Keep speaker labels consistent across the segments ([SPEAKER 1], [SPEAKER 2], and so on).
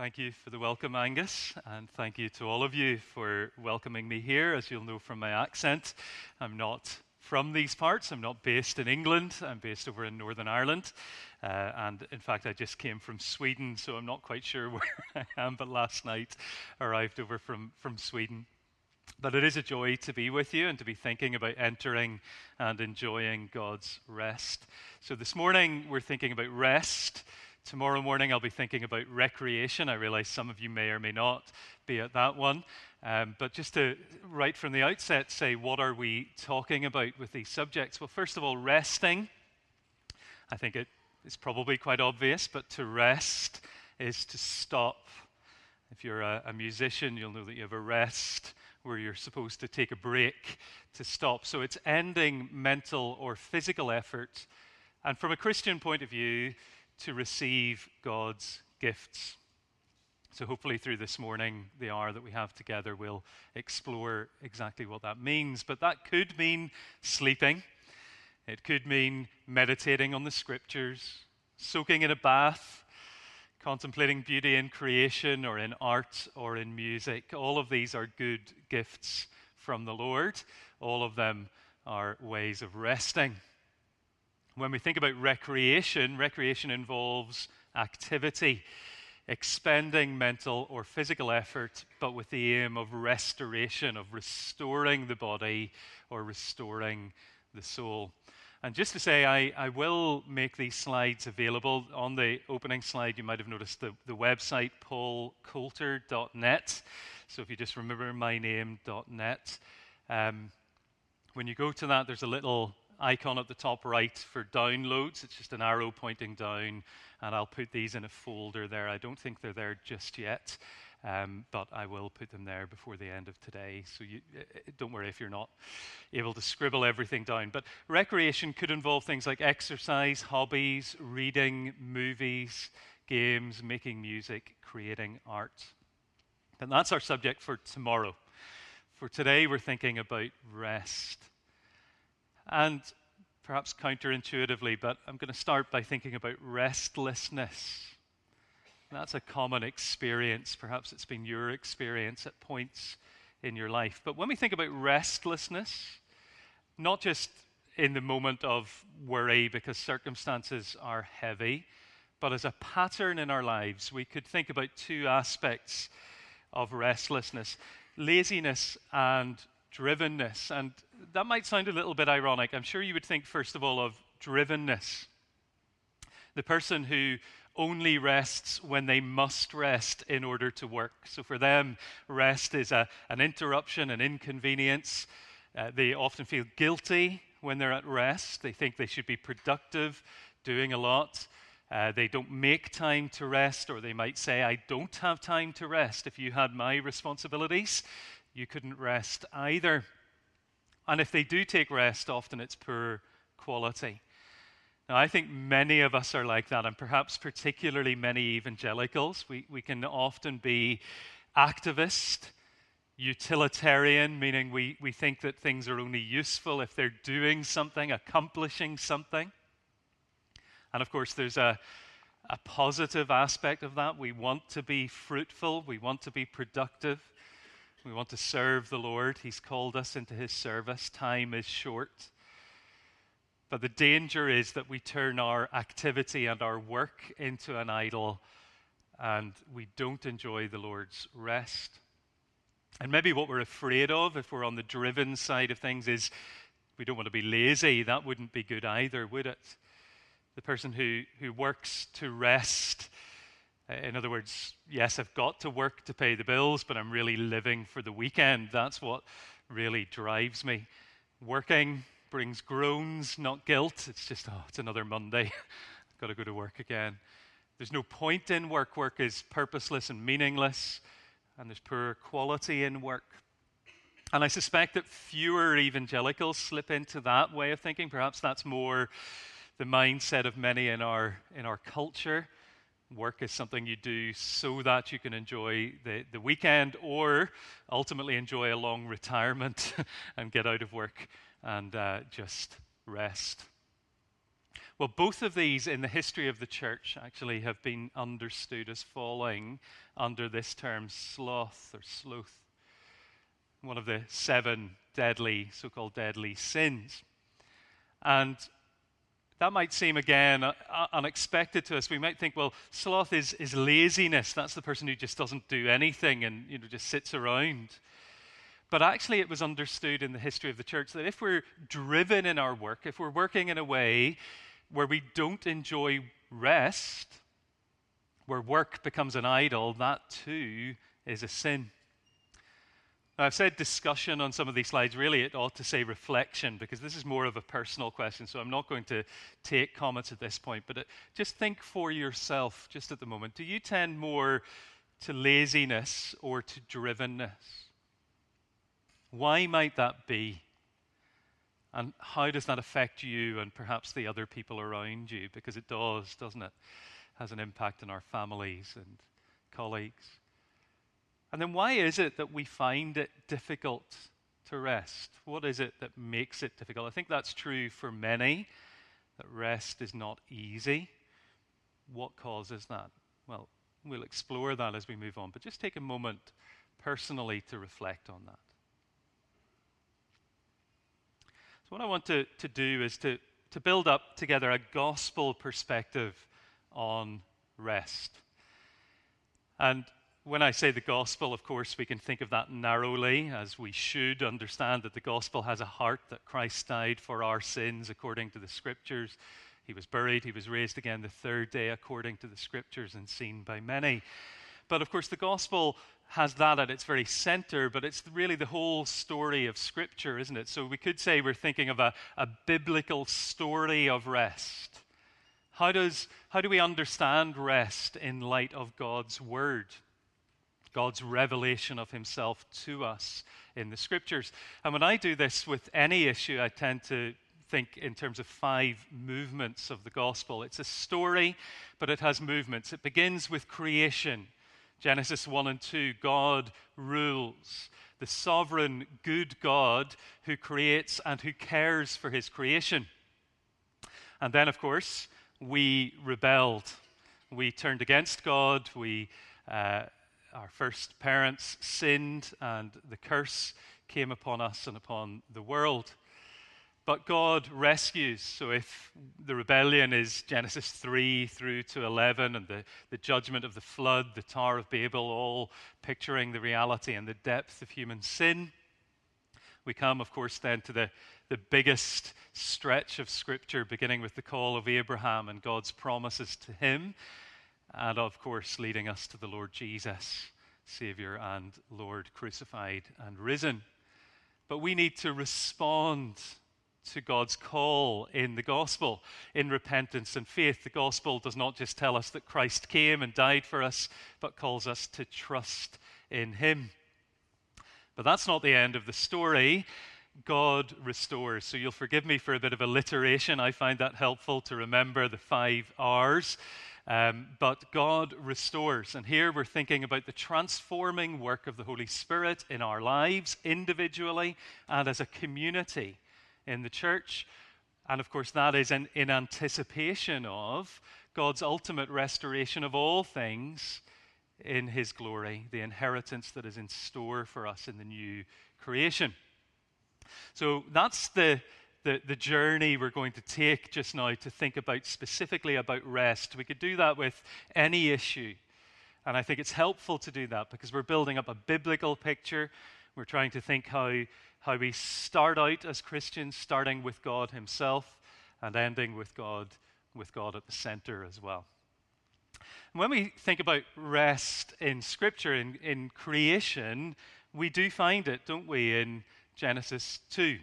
[SPEAKER 1] Thank you for the welcome, Angus, and thank you to all of you for welcoming me here. As you'll know from my accent, I'm not from these parts. I'm not based in England. I'm based over in Northern Ireland. And in fact, I just came from Sweden, so I'm not quite sure where I am, but last night arrived over from Sweden. But it is a joy to be with you and to be thinking about entering and enjoying God's rest. So this morning, we're thinking about rest. Tomorrow morning, I'll be thinking about recreation. I realize some of you may or may not be at that one. But just to, right from the outset, say, what are we talking about with these subjects? Well, first of all, resting. I think it's probably quite obvious, but to rest is to stop. If you're a musician, you'll know that you have a rest where you're supposed to take a break to stop. So it's ending mental or physical effort. And from a Christian point of view, to receive God's gifts. So hopefully through this morning, the hour that we have together, we'll explore exactly what that means. But that could mean sleeping. It could mean meditating on the scriptures, soaking in a bath, contemplating beauty in creation or in art or in music. All of these are good gifts from the Lord. All of them are ways of resting. When we think about recreation, recreation involves activity, expending mental or physical effort, but with the aim of restoration, of restoring the body or restoring the soul. And just to say, I will make these slides available. On the opening slide, you might have noticed the website, paulcoulter.net. So if you just remember my name.net. When you go to that, there's a little icon at the top right for downloads. It's just an arrow pointing down, and I'll put these in a folder there. I don't think they're there just yet, but I will put them there before the end of today. So don't worry if you're not able to scribble everything down. But recreation could involve things like exercise, hobbies, reading, movies, games, making music, creating art. And that's our subject for tomorrow. For today, we're thinking about rest. And perhaps counterintuitively, but I'm going to start by thinking about restlessness. That's a common experience. Perhaps it's been your experience at points in your life. But when we think about restlessness, not just in the moment of worry because circumstances are heavy, but as a pattern in our lives, we could think about two aspects of restlessness: laziness and drivenness. And that might sound a little bit ironic. I'm sure you would think, first of all, of drivenness. The person who only rests when they must rest in order to work. So for them, rest is an interruption, an inconvenience. They often feel guilty when they're at rest. They think they should be productive, doing a lot. They don't make time to rest, or they might say, I don't have time to rest. If you had my responsibilities, you couldn't rest either. And if they do take rest, often it's poor quality. Now, I think many of us are like that, and perhaps particularly many evangelicals. We can often be activist, utilitarian, meaning we think that things are only useful if they're doing something, accomplishing something. And of course, there's a positive aspect of that. We want to be fruitful. We want to be productive. We want to serve the Lord. He's called us into his service. Time is short. But the danger is that we turn our activity and our work into an idol, and we don't enjoy the Lord's rest. And maybe what we're afraid of, if we're on the driven side of things, is we don't want to be lazy. That wouldn't be good either, would it? The person who works to rest, in other words, yes, I've got to work to pay the bills, but I'm really living for the weekend. That's what really drives me. Working brings groans, not guilt. It's just, it's another Monday. I've got to go to work again. There's no point in work. Work is purposeless and meaningless, and there's poor quality in work. And I suspect that fewer evangelicals slip into that way of thinking. Perhaps that's more the mindset of many in our culture. Work is something you do so that you can enjoy the weekend, or ultimately enjoy a long retirement and get out of work and just rest. Well, both of these in the history of the church actually have been understood as falling under this term sloth or sloth, one of the 7 deadly, so-called deadly sins. And that might seem, again, unexpected to us. We might think, well, sloth is laziness. That's the person who just doesn't do anything and just sits around. But actually, it was understood in the history of the church that if we're driven in our work, if we're working in a way where we don't enjoy rest, where work becomes an idol, that too is a sin. Now, I've said discussion on some of these slides. Really, it ought to say reflection, because this is more of a personal question, so I'm not going to take comments at this point. But just think for yourself, just at the moment. Do you tend more to laziness or to drivenness? Why might that be? And how does that affect you and perhaps the other people around you? Because it does, doesn't it? It has an impact on our families and colleagues. And then why is it that we find it difficult to rest? What is it that makes it difficult? I think that's true for many, that rest is not easy. What causes that? Well, we'll explore that as we move on, but just take a moment personally to reflect on that. So what I want to do is to build up together a gospel perspective on rest. And when I say the gospel, of course, we can think of that narrowly, as we should understand that the gospel has a heart, that Christ died for our sins according to the Scriptures. He was buried, he was raised again the 3rd day according to the Scriptures and seen by many. But of course, the gospel has that at its very center, but it's really the whole story of Scripture, isn't it? So we could say we're thinking of a biblical story of rest. How do we understand rest in light of God's Word? God's revelation of himself to us in the Scriptures. And when I do this with any issue, I tend to think in terms of 5 movements of the gospel. It's a story, but it has movements. It begins with creation. Genesis 1 and 2, God rules. The sovereign, good God who creates and who cares for his creation. And then, of course, we rebelled. We turned against God. Our first parents sinned, and the curse came upon us and upon the world. But God rescues. So if the rebellion is Genesis 3 through to 11, and the judgment of the flood, the Tower of Babel, all picturing the reality and the depth of human sin, we come, of course, then to the biggest stretch of Scripture, beginning with the call of Abraham and God's promises to him, and of course leading us to the Lord Jesus, Savior and Lord, crucified and risen. But we need to respond to God's call in the gospel, in repentance and faith. The gospel does not just tell us that Christ came and died for us, but calls us to trust in him. But that's not the end of the story. God restores. So you'll forgive me for a bit of alliteration. I find that helpful to remember the 5 R's. But God restores. And here we're thinking about the transforming work of the Holy Spirit in our lives, individually and as a community in the church. And of course, that is in anticipation of God's ultimate restoration of all things in his glory, the inheritance that is in store for us in the new creation. So that's the journey we're going to take just now to think about specifically about rest. We could do that with any issue. And I think it's helpful to do that because we're building up a biblical picture. We're trying to think how we start out as Christians, starting with God himself and ending with God at the center as well. And when we think about rest in Scripture, in creation, we do find it, don't we, in Genesis 2.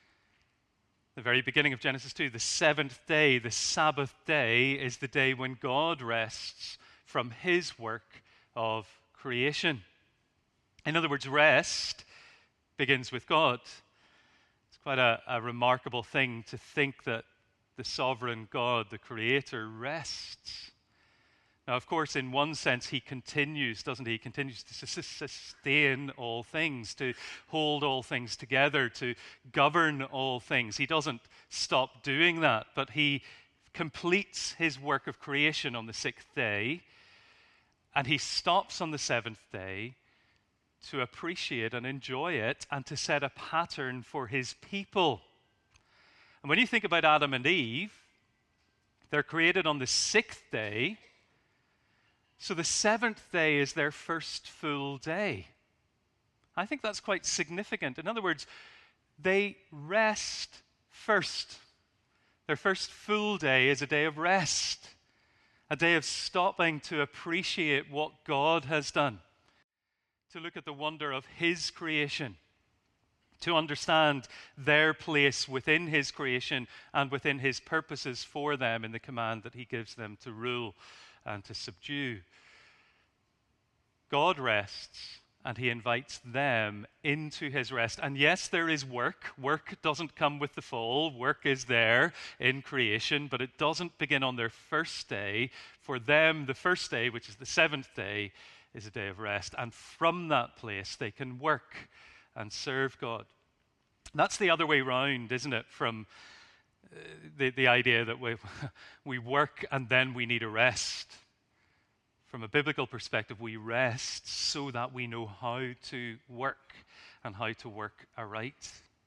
[SPEAKER 1] The very beginning of Genesis 2, the 7th day, the Sabbath day, is the day when God rests from his work of creation. In other words, rest begins with God. It's quite a remarkable thing to think that the sovereign God, the Creator, rests. Now, of course, in one sense, he continues, doesn't he? He continues to sustain all things, to hold all things together, to govern all things. He doesn't stop doing that, but he completes his work of creation on the sixth day, and he stops on the seventh day to appreciate and enjoy it and to set a pattern for his people. And when you think about Adam and Eve, they're created on the sixth day, so the seventh day is their first full day. I think that's quite significant. In other words, they rest first. Their first full day is a day of rest, a day of stopping to appreciate what God has done, to look at the wonder of his creation, to understand their place within his creation and within his purposes for them in the command that he gives them to rule and to subdue. God rests, and he invites them into his rest. And yes, there is work. Work doesn't come with the fall. Work is there in creation, but it doesn't begin on their first day. For them, the first day, which is the seventh day, is a day of rest. And from that place, they can work and serve God. That's the other way round, isn't it, from the idea that we work and then we need a rest. From a biblical perspective, we rest so that we know how to work and how to work aright.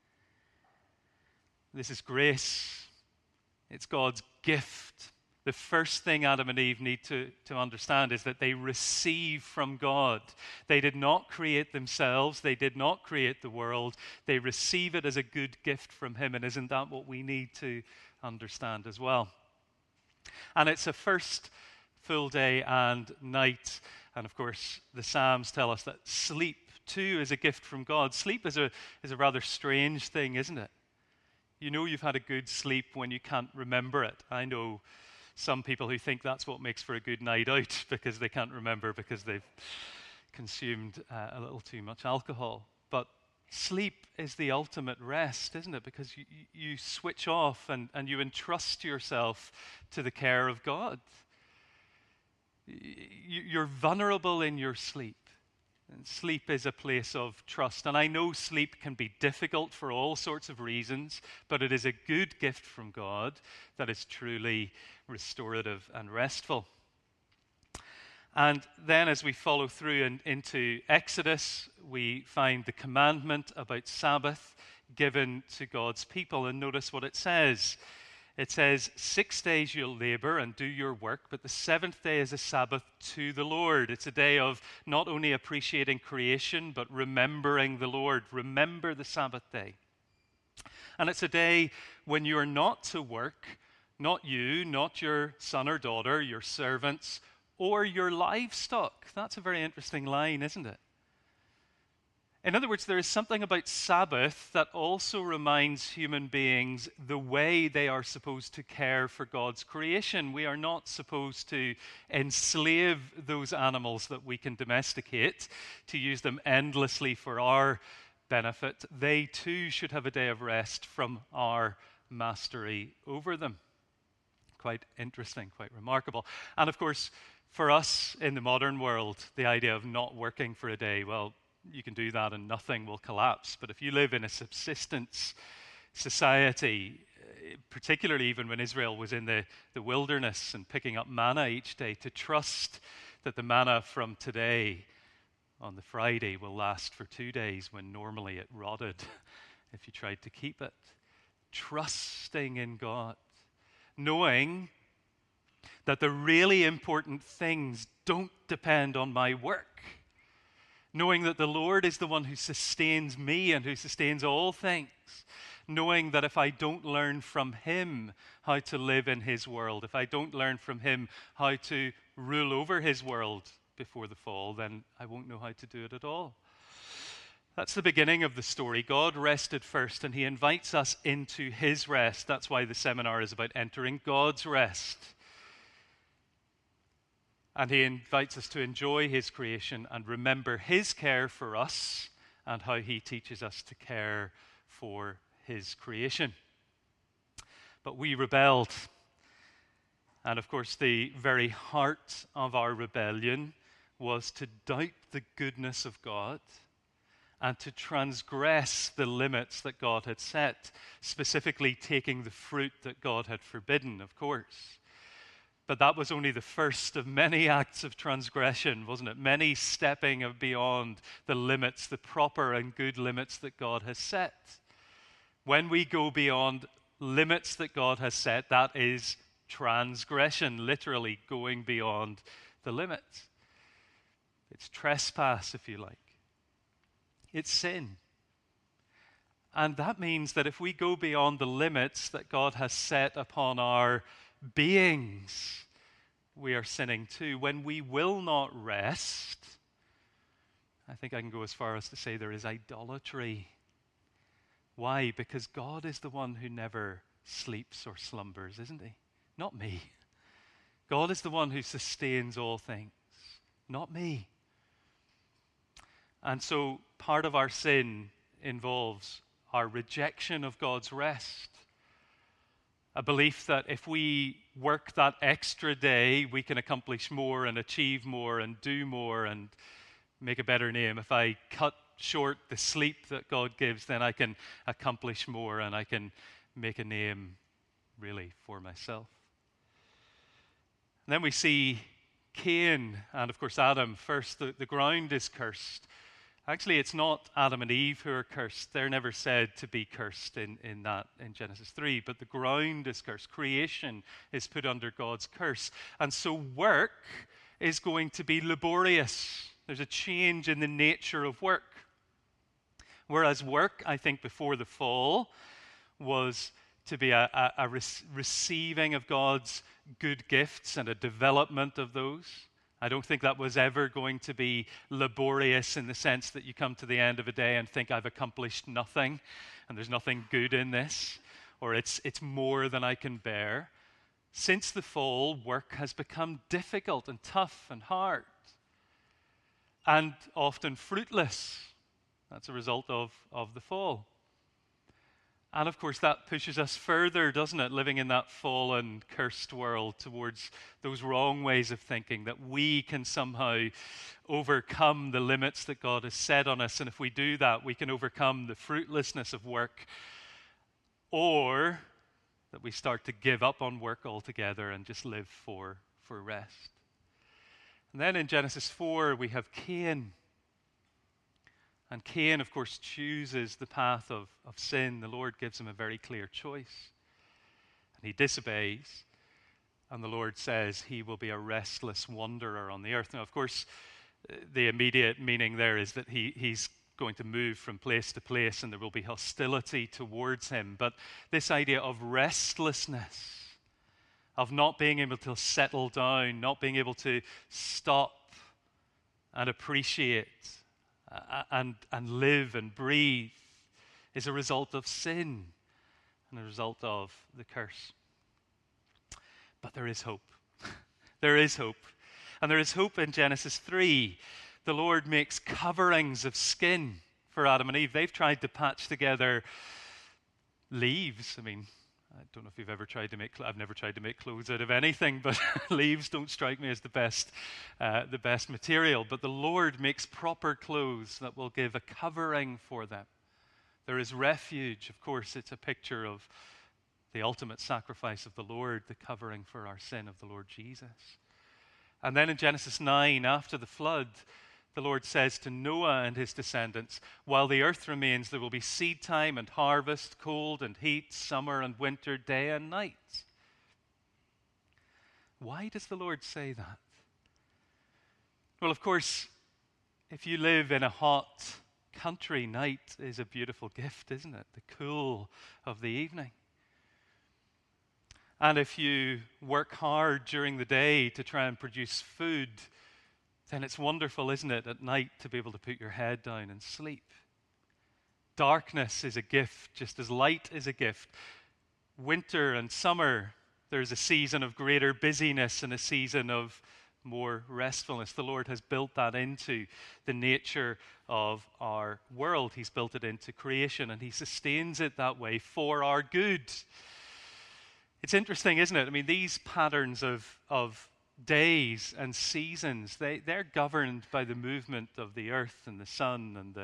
[SPEAKER 1] This is grace. It's God's gift. The first thing Adam and Eve need to understand is that they receive from God. They did not create themselves. They did not create the world. They receive it as a good gift from him. And isn't that what we need to understand as well? And it's a first full day and night. And of course, the Psalms tell us that sleep too is a gift from God. Sleep is a rather strange thing, isn't it? You know you've had a good sleep when you can't remember it. I know some people who think that's what makes for a good night out because they can't remember because they've consumed a little too much alcohol. But sleep is the ultimate rest, isn't it? Because you switch off and you entrust yourself to the care of God. You're vulnerable in your sleep. And sleep is a place of trust. And I know sleep can be difficult for all sorts of reasons, but it is a good gift from God that is truly restorative and restful. And then as we follow through and into Exodus, we find the commandment about Sabbath given to God's people. And notice what it says. It says, 6 days you'll labor and do your work, but the seventh day is a Sabbath to the Lord. It's a day of not only appreciating creation, but remembering the Lord. Remember the Sabbath day. And it's a day when you are not to work, not you, not your son or daughter, your servants, or your livestock. That's a very interesting line, isn't it? In other words, there is something about Sabbath that also reminds human beings the way they are supposed to care for God's creation. We are not supposed to enslave those animals that we can domesticate, to use them endlessly for our benefit. They too should have a day of rest from our mastery over them. Quite interesting, quite remarkable. And of course, for us in the modern world, the idea of not working for a day, well, you can do that and nothing will collapse. But if you live in a subsistence society, particularly even when Israel was in the wilderness and picking up manna each day, to trust that the manna from today on the Friday will last for 2 days when normally it rotted if you tried to keep it. Trusting in God, knowing that the really important things don't depend on my work. Knowing that the Lord is the one who sustains me and who sustains all things. Knowing that if I don't learn from him how to live in his world, if I don't learn from him how to rule over his world before the fall, then I won't know how to do it at all. That's the beginning of the story. God rested first, and he invites us into his rest. That's why the seminar is about entering God's rest. And he invites us to enjoy his creation and remember his care for us and how he teaches us to care for his creation. But we rebelled. And of course, the very heart of our rebellion was to doubt the goodness of God and to transgress the limits that God had set, specifically taking the fruit that God had forbidden, of course. But that was only the first of many acts of transgression, wasn't it? Many stepping beyond the limits, the proper and good limits that God has set. When we go beyond limits that God has set, that is transgression, literally going beyond the limits. It's trespass, if you like. It's sin. And that means that if we go beyond the limits that God has set upon our beings, we are sinning too. When we will not rest, I think I can go as far as to say there is idolatry. Why? Because God is the one who never sleeps or slumbers, isn't he? Not me. God is the one who sustains all things, not me. And so part of our sin involves our rejection of God's rest. A belief that if we work that extra day, we can accomplish more and achieve more and do more and make a better name. If I cut short the sleep that God gives, then I can accomplish more and I can make a name really for myself. And then we see Cain and, of course, Adam first. The ground is cursed. Actually, it's not Adam and Eve who are cursed. They're never said to be cursed in Genesis 3. But the ground is cursed. Creation is put under God's curse. And so work is going to be laborious. There's a change in the nature of work. Whereas work, I think, before the fall was to be a receiving of God's good gifts and a development of those. I don't think that was ever going to be laborious in the sense that you come to the end of a day and think, I've accomplished nothing and there's nothing good in this, or it's more than I can bear. Since the fall, work has become difficult and tough and hard and often fruitless. That's a result of the fall. And of course, that pushes us further, doesn't it, living in that fallen, cursed world towards those wrong ways of thinking, that we can somehow overcome the limits that God has set on us. And if we do that, we can overcome the fruitlessness of work, or that we start to give up on work altogether and just live for rest. And then in Genesis 4, we have Cain. And Cain, of course, chooses the path of sin. The Lord gives him a very clear choice. And he disobeys. And the Lord says he will be a restless wanderer on the earth. Now, of course, the immediate meaning there is that he's going to move from place to place and there will be hostility towards him. But this idea of restlessness, of not being able to settle down, not being able to stop and appreciate and live and breathe, is a result of sin and a result of the curse. But there is hope. There is hope. And there is hope in Genesis 3. The Lord makes coverings of skin for Adam and Eve. They've tried to patch together leaves. I mean, I don't know if you've ever tried to I've never tried to make clothes out of anything, but leaves don't strike me as the best material. But the Lord makes proper clothes that will give a covering for them. There is refuge. Of course, it's a picture of the ultimate sacrifice of the Lord, the covering for our sin of the Lord Jesus. And then in Genesis 9, after the flood, the Lord says to Noah and his descendants, while the earth remains, there will be seed time and harvest, cold and heat, summer and winter, day and night. Why does the Lord say that? Well, of course, if you live in a hot country, night is a beautiful gift, isn't it? The cool of the evening. And if you work hard during the day to try and produce food, then it's wonderful, isn't it, at night to be able to put your head down and sleep. Darkness is a gift, just as light is a gift. Winter and summer, there's a season of greater busyness and a season of more restfulness. The Lord has built that into the nature of our world. He's built it into creation, and He sustains it that way for our good. It's interesting, isn't it? I mean, these patterns of days and seasons, they're governed by the movement of the earth and the sun and the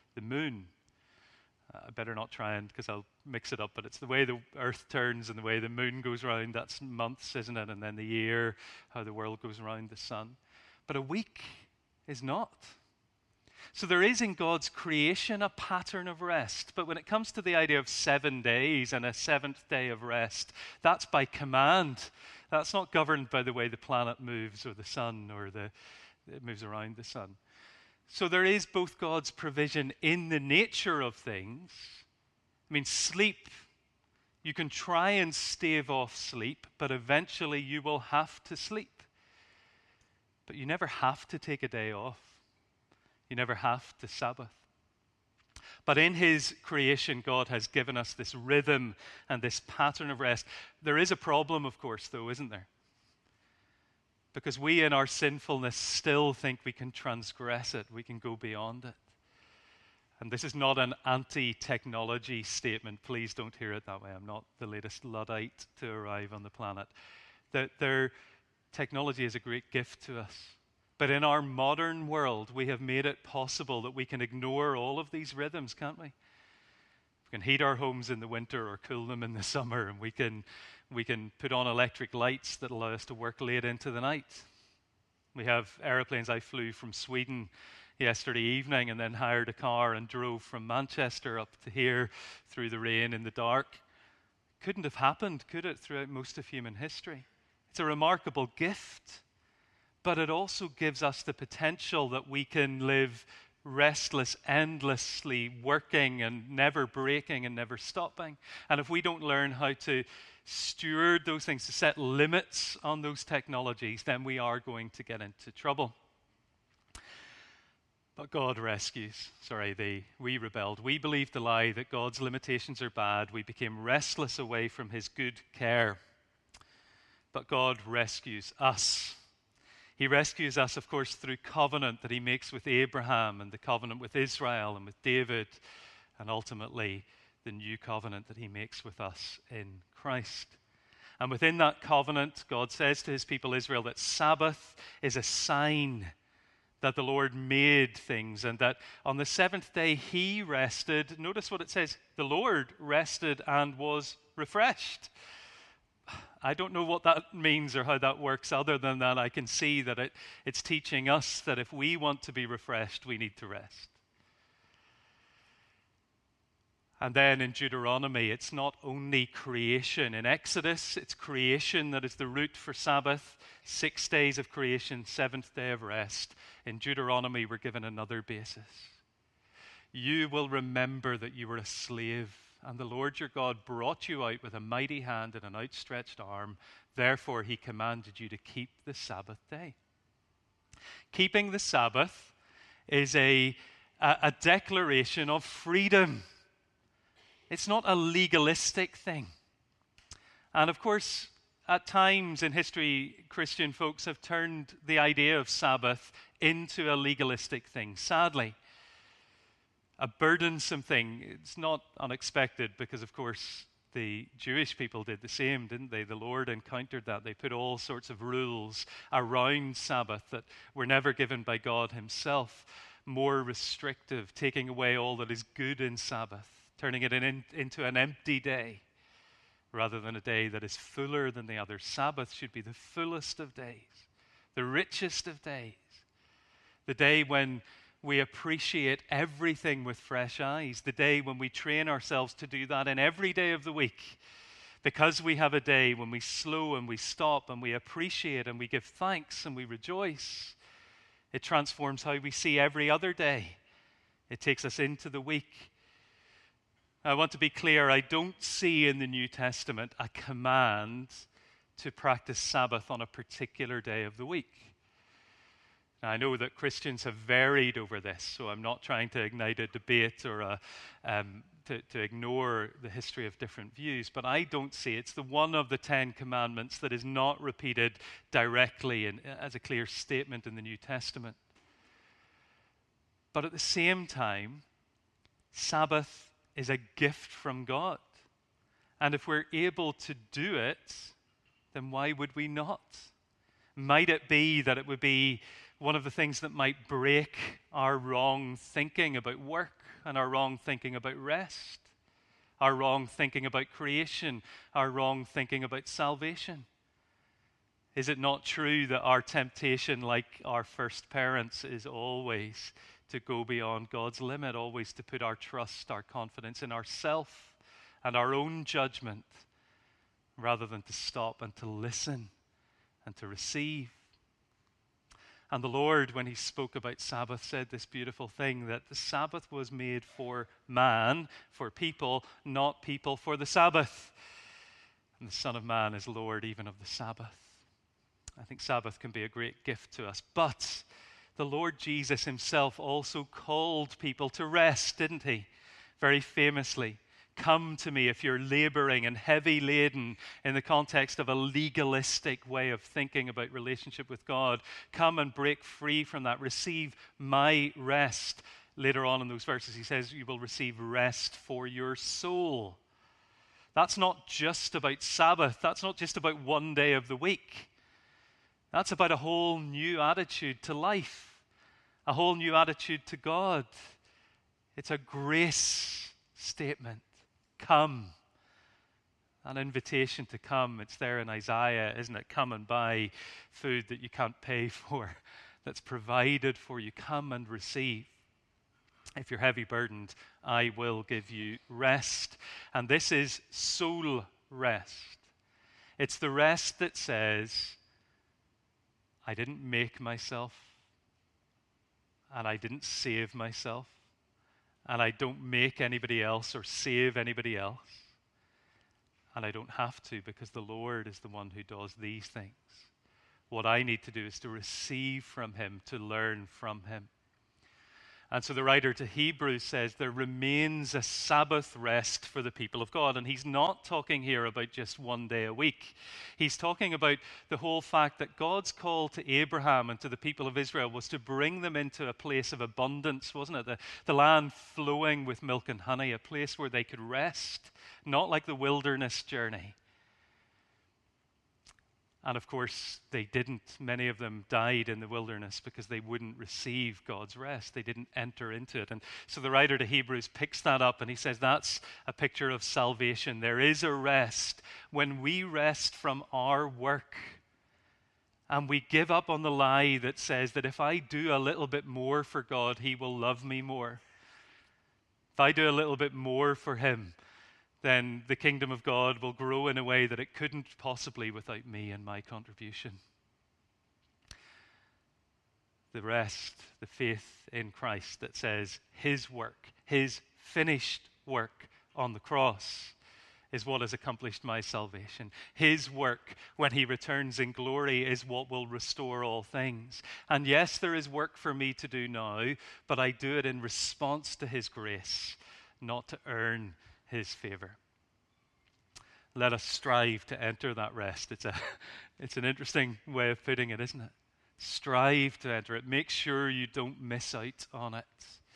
[SPEAKER 1] the moon. I better not try and, because I'll mix it up, but it's the way the earth turns and the way the moon goes around. That's months, isn't it? And then the year, how the world goes around the sun. But a week is not. So there is in God's creation a pattern of rest. But when it comes to the idea of 7 days and a seventh day of rest, that's by command. That's not governed by the way the planet moves or the sun or it moves around the sun. So there is both God's provision in the nature of things. I mean, sleep, you can try and stave off sleep, but eventually you will have to sleep. But you never have to take a day off. You never have to Sabbath. But in his creation, God has given us this rhythm and this pattern of rest. There is a problem, of course, though, isn't there? Because we in our sinfulness still think we can transgress it. We can go beyond it. And this is not an anti-technology statement. Please don't hear it that way. I'm not the latest Luddite to arrive on the planet. Their technology is a great gift to us. But in our modern world, we have made it possible that we can ignore all of these rhythms, can't we? We can heat our homes in the winter or cool them in the summer, and we can put on electric lights that allow us to work late into the night. We have airplanes. I flew from Sweden yesterday evening and then hired a car and drove from Manchester up to here through the rain in the dark. Couldn't have happened, could it, throughout most of human history? It's a remarkable gift, but it also gives us the potential that we can live restless, endlessly working and never breaking and never stopping. And if we don't learn how to steward those things, to set limits on those technologies, then we are going to get into trouble. But God rescues. We rebelled. We believed the lie that God's limitations are bad. We became restless away from his good care. But God rescues us. He rescues us, of course, through covenant that he makes with Abraham and the covenant with Israel and with David, and ultimately the new covenant that he makes with us in Christ. And within that covenant, God says to his people Israel that Sabbath is a sign that the Lord made things and that on the seventh day he rested. Notice what it says, the Lord rested and was refreshed. I don't know what that means or how that works. Other than that, I can see that it's teaching us that if we want to be refreshed, we need to rest. And then in Deuteronomy, it's not only creation. In Exodus, it's creation that is the root for Sabbath. 6 days of creation, seventh day of rest. In Deuteronomy, we're given another basis. You will remember that you were a slave, and the Lord your God brought you out with a mighty hand and an outstretched arm. Therefore, he commanded you to keep the Sabbath day. Keeping the Sabbath is a declaration of freedom. It's not a legalistic thing. And of course, at times in history, Christian folks have turned the idea of Sabbath into a legalistic thing, sadly. A burdensome thing. It's not unexpected because, of course, the Jewish people did the same, didn't they? The Lord encountered that. They put all sorts of rules around Sabbath that were never given by God himself, more restrictive, taking away all that is good in Sabbath, turning it into an empty day rather than a day that is fuller than the others. Sabbath should be the fullest of days, the richest of days, the day when we appreciate everything with fresh eyes, the day when we train ourselves to do that in every day of the week, because we have a day when we slow and we stop and we appreciate and we give thanks and we rejoice. It transforms how we see every other day. It takes us into the week. I want to be clear, I don't see in the New Testament a command to practice Sabbath on a particular day of the week. Now, I know that Christians have varied over this, so I'm not trying to ignite a debate or to ignore the history of different views, but I don't see it's the one of the 10 commandments that is not repeated directly as a clear statement in the New Testament. But at the same time, Sabbath is a gift from God. And if we're able to do it, then why would we not? Might it be that it would be one of the things that might break our wrong thinking about work and our wrong thinking about rest, our wrong thinking about creation, our wrong thinking about salvation. Is it not true that our temptation, like our first parents, is always to go beyond God's limit, always to put our trust, our confidence in ourselves and our own judgment, rather than to stop and to listen and to receive? And the Lord, when he spoke about Sabbath, said this beautiful thing, that the Sabbath was made for man, for people, not people for the Sabbath. And the Son of Man is Lord even of the Sabbath. I think Sabbath can be a great gift to us. But the Lord Jesus himself also called people to rest, didn't he? Very famously. Come to me if you're laboring and heavy laden, in the context of a legalistic way of thinking about relationship with God. Come and break free from that. Receive my rest. Later on in those verses, he says, you will receive rest for your soul. That's not just about Sabbath. That's not just about one day of the week. That's about a whole new attitude to life, a whole new attitude to God. It's a grace statement. Come. An invitation to come. It's there in Isaiah, isn't it? Come and buy food that you can't pay for, that's provided for you. Come and receive. If you're heavy burdened, I will give you rest. And this is soul rest. It's the rest that says, I didn't make myself, and I didn't save myself, and I don't make anybody else or save anybody else. And I don't have to, because the Lord is the one who does these things. What I need to do is to receive from him, to learn from him. And so the writer to Hebrews says there remains a Sabbath rest for the people of God. And he's not talking here about just one day a week. He's talking about the whole fact that God's call to Abraham and to the people of Israel was to bring them into a place of abundance, wasn't it? The land flowing with milk and honey, a place where they could rest, not like the wilderness journey. And of course, they didn't. Many of them died in the wilderness because they wouldn't receive God's rest. They didn't enter into it. And so the writer to Hebrews picks that up and he says that's a picture of salvation. There is a rest when we rest from our work. And we give up on the lie that says that if I do a little bit more for God, he will love me more. If I do a little bit more for him, then the kingdom of God will grow in a way that it couldn't possibly without me and my contribution. The rest, the faith in Christ that says his work, his finished work on the cross is what has accomplished my salvation. His work when he returns in glory is what will restore all things. And yes, there is work for me to do now, but I do it in response to his grace, not to earn his favor. Let us strive to enter that rest. It's an interesting way of putting it, isn't it? Strive to enter it. Make sure you don't miss out on it.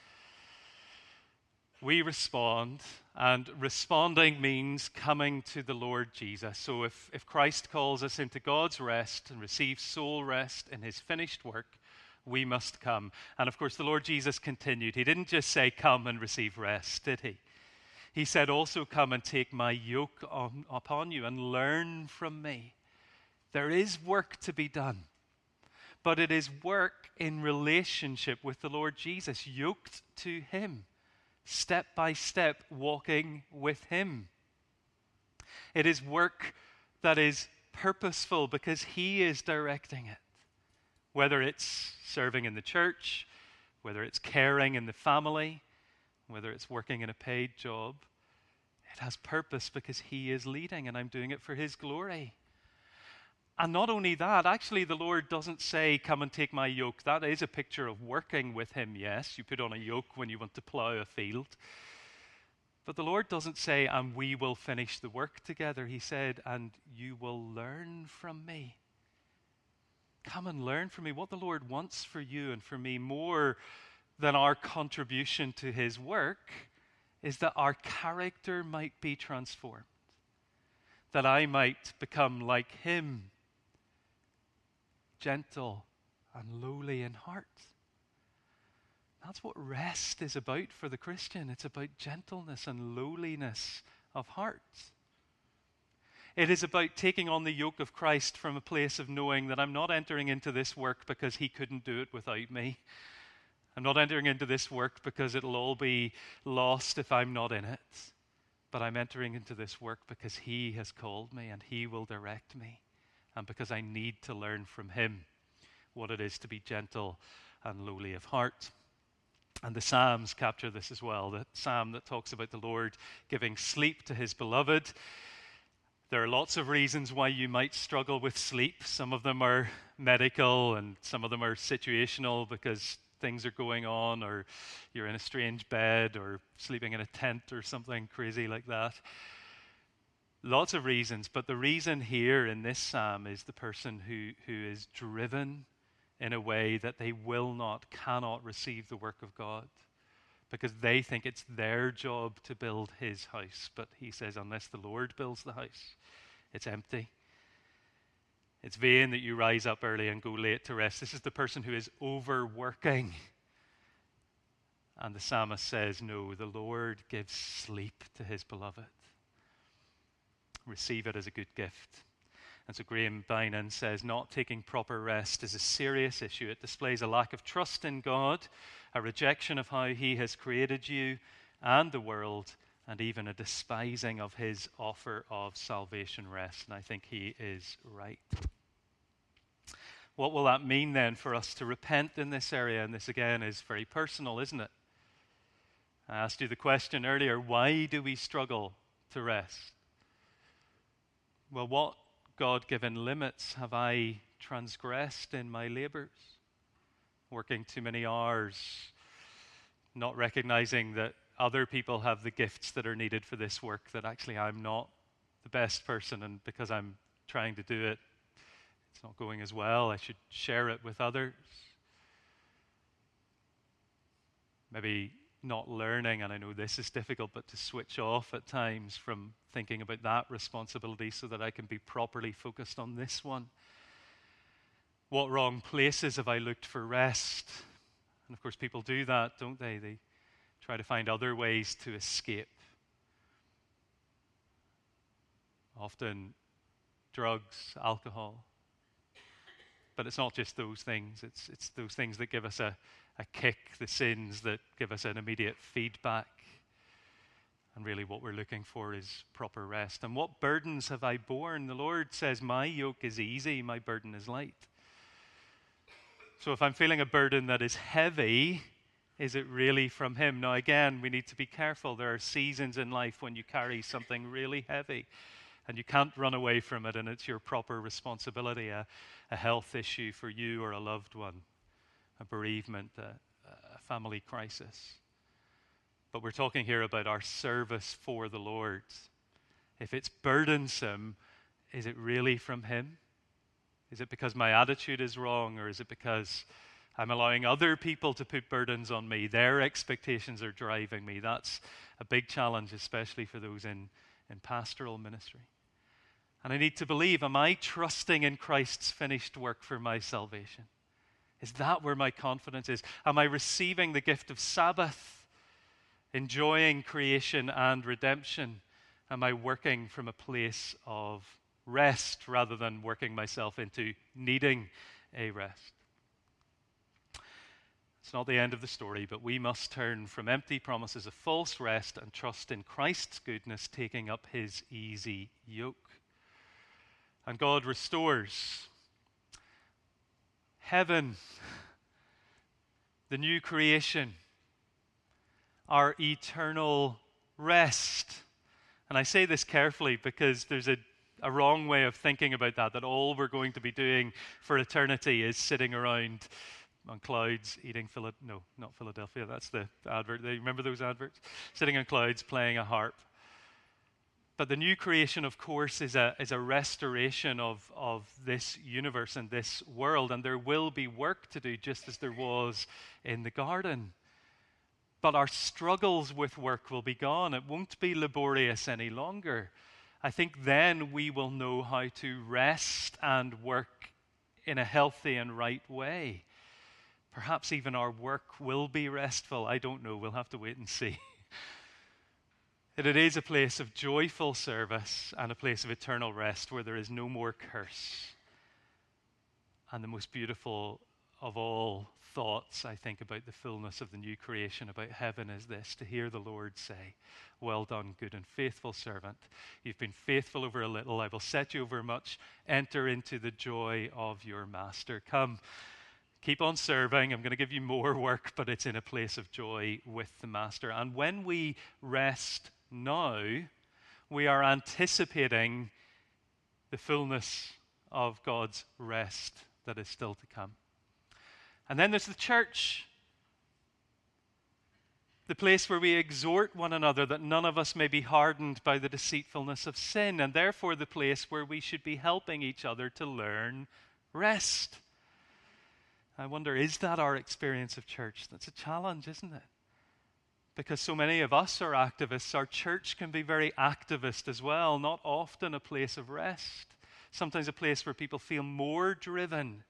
[SPEAKER 1] We respond, and responding means coming to the Lord Jesus. So if Christ calls us into God's rest and receive soul rest in his finished work, we must come. And of course, the Lord Jesus continued. He didn't just say, come and receive rest, did he? He said, also come and take my yoke upon you and learn from me. There is work to be done, but it is work in relationship with the Lord Jesus, yoked to him, step by step, walking with him. It is work that is purposeful because he is directing it, whether it's serving in the church, whether it's caring in the family, whether it's working in a paid job. It has purpose because he is leading, and I'm doing it for his glory. And not only that, actually the Lord doesn't say, come and take my yoke. That is a picture of working with him, yes. You put on a yoke when you want to plow a field. But the Lord doesn't say, and we will finish the work together. He said, and you will learn from me. Come and learn from me. What the Lord wants for you and for me more than our contribution to his work is that our character might be transformed, that I might become like him, gentle and lowly in heart. That's what rest is about for the Christian. It's about gentleness and lowliness of heart. It is about taking on the yoke of Christ from a place of knowing that I'm not entering into this work because he couldn't do it without me. I'm not entering into this work because it'll all be lost if I'm not in it. But I'm entering into this work because he has called me and he will direct me. And because I need to learn from him what it is to be gentle and lowly of heart. And the Psalms capture this as well. The Psalm that talks about the Lord giving sleep to his beloved. There are lots of reasons why you might struggle with sleep. Some of them are medical and some of them are situational because things are going on, or you're in a strange bed or sleeping in a tent or something crazy like that. Lots of reasons, but the reason here in this psalm is the person who is driven in a way that they cannot receive the work of God because they think it's their job to build his house. But he says, unless the Lord builds the house, it's empty. It's vain that you rise up early and go late to rest. This is the person who is overworking. And the psalmist says, no, the Lord gives sleep to his beloved. Receive it as a good gift. And so Graham Bynon says, not taking proper rest is a serious issue. It displays a lack of trust in God, a rejection of how he has created you and the world, and even a despising of his offer of salvation rest. And I think he is right. What will that mean then for us to repent in this area? And this again is very personal, isn't it? I asked you the question earlier, why do we struggle to rest? Well, what God-given limits have I transgressed in my labors? Working too many hours, not recognizing that other people have the gifts that are needed for this work, that actually I'm not the best person, and because I'm trying to do it, it's not going as well. I should share it with others. Maybe not learning, and I know this is difficult, but to switch off at times from thinking about that responsibility so that I can be properly focused on this one. What wrong places have I looked for rest? And of course, people do that, don't they? They try to find other ways to escape. Often drugs, alcohol. But it's not just those things. It's those things that give us a kick, the sins that give us an immediate feedback. And really what we're looking for is proper rest. And what burdens have I borne? The Lord says, my yoke is easy, my burden is light. So if I'm feeling a burden that is heavy, is it really from him? Now again, we need to be careful. There are seasons in life when you carry something really heavy and you can't run away from it, and it's your proper responsibility, a health issue for you or a loved one, a bereavement, a family crisis. But we're talking here about our service for the Lord. If it's burdensome, is it really from him? Is it because my attitude is wrong, or is it because I'm allowing other people to put burdens on me? Their expectations are driving me. That's a big challenge, especially for those in pastoral ministry. And I need to believe, am I trusting in Christ's finished work for my salvation? Is that where my confidence is? Am I receiving the gift of Sabbath, enjoying creation and redemption? Am I working from a place of rest rather than working myself into needing a rest? It's not the end of the story, but we must turn from empty promises of false rest and trust in Christ's goodness, taking up his easy yoke. And God restores heaven, the new creation, our eternal rest. And I say this carefully because there's a wrong way of thinking about that all we're going to be doing for eternity is sitting around on clouds eating no, not Philadelphia, that's the advert. You remember those adverts? Sitting on clouds playing a harp. But the new creation, of course, is a restoration of this universe and this world, and there will be work to do just as there was in the garden. But our struggles with work will be gone. It won't be laborious any longer. I think then we will know how to rest and work in a healthy and right way. Perhaps even our work will be restful. I don't know. We'll have to wait and see. That it is a place of joyful service and a place of eternal rest where there is no more curse. And the most beautiful of all thoughts, I think, about the fullness of the new creation, about heaven, is this: to hear the Lord say, "Well done, good and faithful servant. You've been faithful over a little. I will set you over much. Enter into the joy of your master." Come, keep on serving. I'm going to give you more work, but it's in a place of joy with the master. And when we rest now, we are anticipating the fullness of God's rest that is still to come. And then there's the church, the place where we exhort one another that none of us may be hardened by the deceitfulness of sin, and therefore the place where we should be helping each other to learn rest. I wonder, is that our experience of church? That's a challenge, isn't it? Because so many of us are activists. Our church can be very activist as well, not often a place of rest. Sometimes a place where people feel more driven.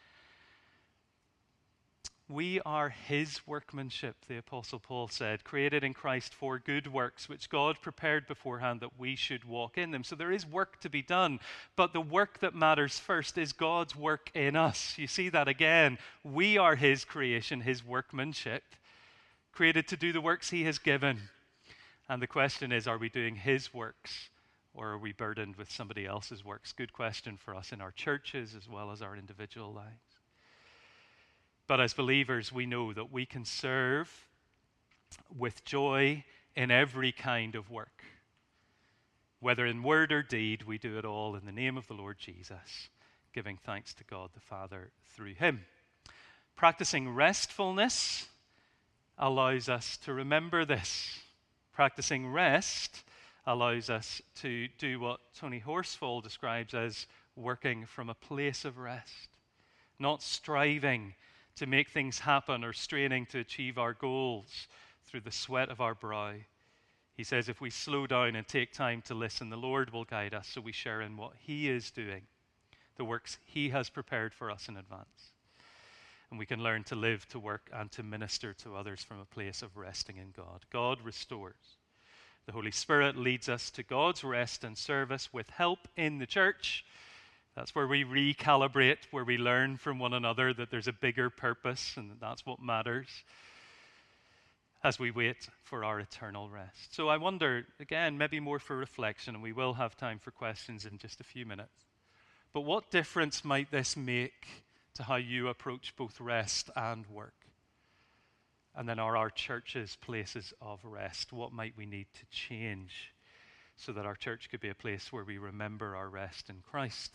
[SPEAKER 1] We are his workmanship, the Apostle Paul said, created in Christ for good works, which God prepared beforehand that we should walk in them. So there is work to be done, but the work that matters first is God's work in us. You see that again. We are his creation, his workmanship, created to do the works he has given. And the question is, are we doing his works, or are we burdened with somebody else's works? Good question for us in our churches as well as our individual lives. But as believers, we know that we can serve with joy in every kind of work. Whether in word or deed, we do it all in the name of the Lord Jesus, giving thanks to God the Father through him. Practicing restfulness allows us to remember this. Practicing rest allows us to do what Tony Horsfall describes as working from a place of rest, not striving to make things happen or straining to achieve our goals through the sweat of our brow. He says if we slow down and take time to listen, the Lord will guide us so we share in what he is doing, the works he has prepared for us in advance. And we can learn to live, to work, and to minister to others from a place of resting in God. God restores. The Holy Spirit leads us to God's rest and service with help in the church. That's where we recalibrate, where we learn from one another that there's a bigger purpose and that's what matters as we wait for our eternal rest. So I wonder, again, maybe more for reflection, and we will have time for questions in just a few minutes. But what difference might this make to how you approach both rest and work? And then are our churches places of rest? What might we need to change so that our church could be a place where we remember our rest in Christ?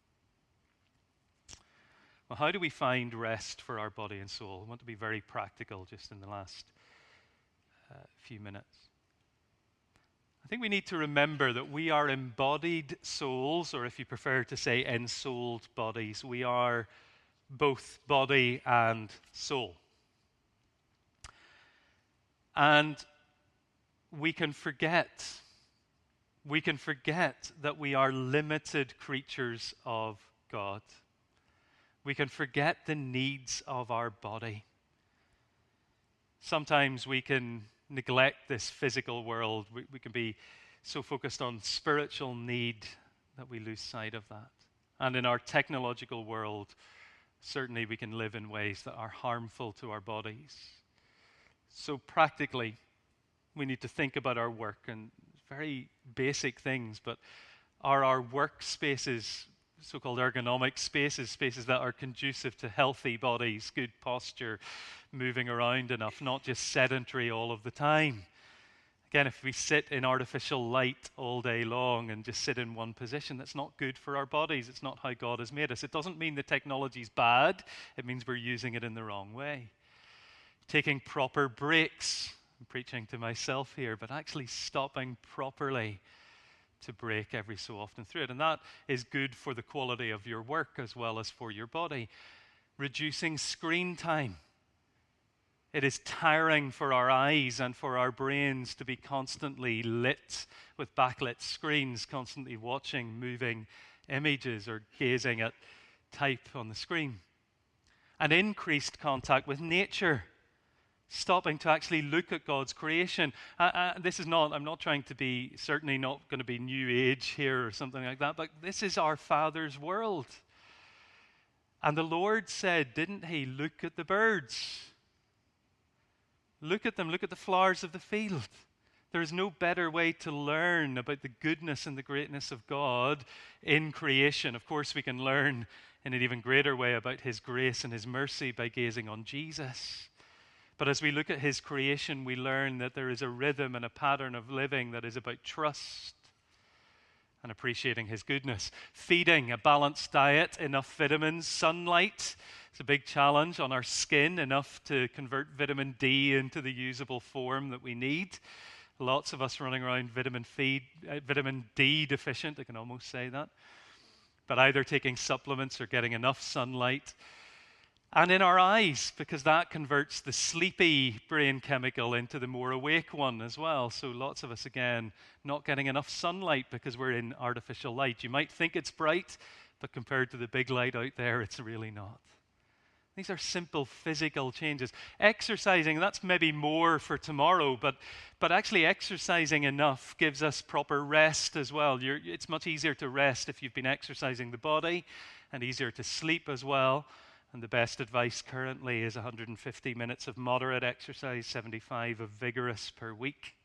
[SPEAKER 1] Well, how do we find rest for our body and soul? I want to be very practical just in the last few minutes. I think we need to remember that we are embodied souls, or if you prefer to say ensouled bodies. We are both body and soul. And we can forget that we are limited creatures of God. We can forget the needs of our body. Sometimes we can neglect this physical world. We can be so focused on spiritual need that we lose sight of that. And in our technological world, certainly we can live in ways that are harmful to our bodies. So practically, we need to think about our work, and very basic things, but are our workspaces, so-called ergonomic spaces, spaces that are conducive to healthy bodies, good posture, moving around enough, not just sedentary all of the time. Again, if we sit in artificial light all day long and just sit in one position, that's not good for our bodies. It's not how God has made us. It doesn't mean the technology's bad. It means we're using it in the wrong way. Taking proper breaks. I'm preaching to myself here, but actually stopping properly to break every so often through it. And that is good for the quality of your work as well as for your body. Reducing screen time. It is tiring for our eyes and for our brains to be constantly lit with backlit screens, constantly watching moving images or gazing at type on the screen. and increased contact with nature, stopping to actually look at God's creation. I'm not trying to be, certainly not going to be New Age here or something like that, but this is our Father's world. And the Lord said, didn't he, look at the birds. Look at them, look at the flowers of the field. There is no better way to learn about the goodness and the greatness of God in creation. Of course, we can learn in an even greater way about his grace and his mercy by gazing on Jesus. But as we look at his creation, we learn that there is a rhythm and a pattern of living that is about trust and appreciating his goodness. Feeding a balanced diet, enough vitamins, sunlight. It's a big challenge on our skin, enough to convert vitamin D into the usable form that we need. Lots of us running around vitamin D deficient, I can almost say that. But either taking supplements or getting enough sunlight. And in our eyes, because that converts the sleepy brain chemical into the more awake one as well. So lots of us, again, not getting enough sunlight because we're in artificial light. You might think it's bright, but compared to the big light out there, it's really not. These are simple physical changes. Exercising, that's maybe more for tomorrow, but actually exercising enough gives us proper rest as well. It's much easier to rest if you've been exercising the body, and easier to sleep as well. And the best advice currently is 150 minutes of moderate exercise, 75 of vigorous per week.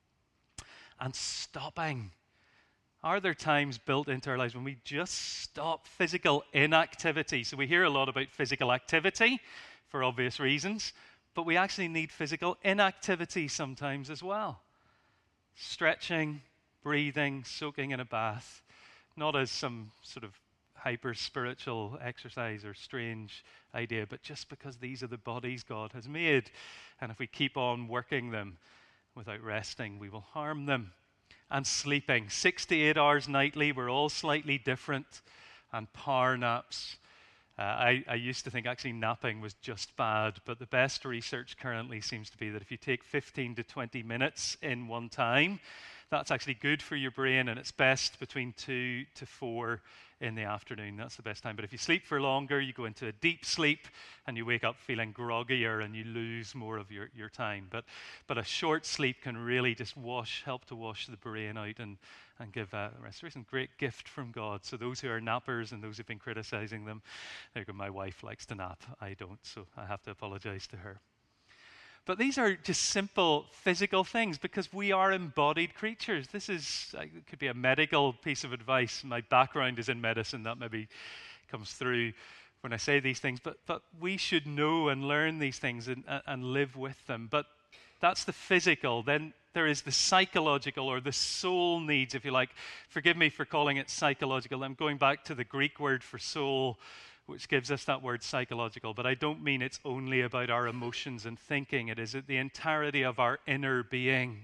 [SPEAKER 1] And stopping. Are there times built into our lives when we just stop physical inactivity? So we hear a lot about physical activity for obvious reasons, but we actually need physical inactivity sometimes as well. Stretching, breathing, soaking in a bath, not as some sort of hyper-spiritual exercise or strange idea, but just because these are the bodies God has made. And if we keep on working them without resting, we will harm them. And sleeping, 6 to 8 hours nightly, we're all slightly different. And power naps. I used to think actually napping was just bad, but the best research currently seems to be that if you take 15 to 20 minutes in one time, that's actually good for your brain, and it's best between 2 to 4 in the afternoon. That's the best time. But if you sleep for longer, you go into a deep sleep and you wake up feeling groggier and you lose more of your time. But a short sleep can really just help to wash the brain out and give restoration. Great gift from God. So those who are nappers and those who've been criticizing them, there you go, my wife likes to nap. I don't, so I have to apologize to her. But these are just simple physical things because we are embodied creatures. This it could be a medical piece of advice. My background is in medicine. That maybe comes through when I say these things. But we should know and learn these things and live with them. But that's the physical. Then there is the psychological or the soul needs, if you like. Forgive me for calling it psychological. I'm going back to the Greek word for soul, which gives us that word psychological, but I don't mean it's only about our emotions and thinking. It is the entirety of our inner being,